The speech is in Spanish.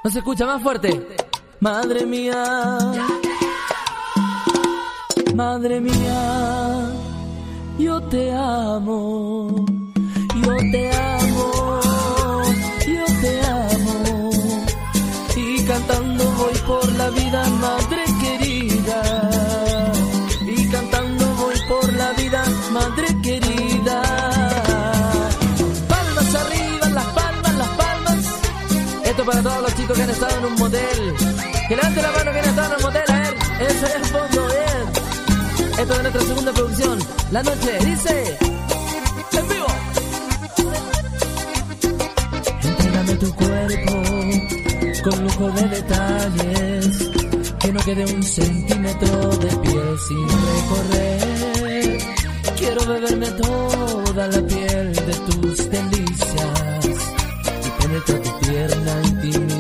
No se escucha, más fuerte. Madre mía, madre mía, yo te amo, yo te amo, yo te amo. Y cantando voy por la vida, madre querida. Y cantando voy por la vida, madre querida. Palmas arriba, las palmas, las palmas. Esto para todos los chicos que han estado en un motel. Que levanten la mano que han estado en un motel, a ver. Ese es el fondo, bien. Esto es nuestra segunda producción. La noche dice: en vivo. Entrégame tu cuerpo con lujo de detalles, que no quede un centímetro de piel sin recorrer. Quiero beberme toda la piel de tus delicias y penetrar tu tierna intimidad.